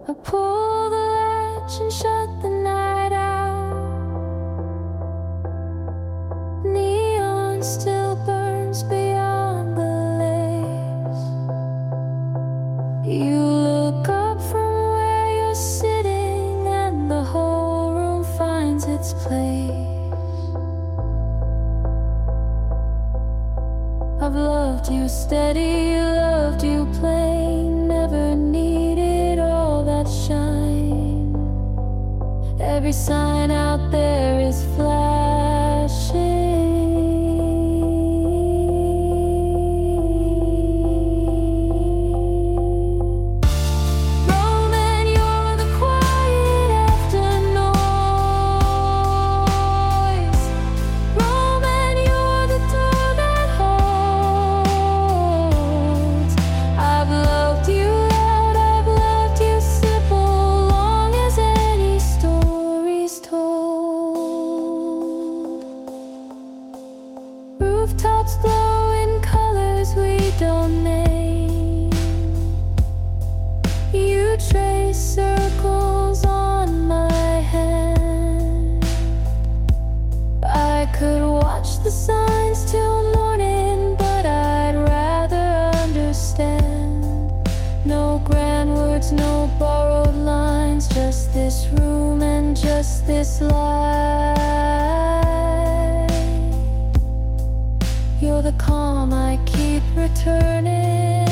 I pull the latch and shut the night out. Neon still burns beyond the lace. You look up from where you're sitting, and the whole room finds its place. I've loved you steady, loved you plain, never needed all that shine. Every sign out there is flashing. Roman, you're the quiet after noise. Roman, you're the door that holds. I've loved you loud, I've loved you simple, long as any story's told. Rooftops glow in colors we don't name. You trace circles on my hand. I could watch the signs till morning, but I'd rather understand. No grand words, no borrowed lines, just this room and just this light. You're the calm I keep returning.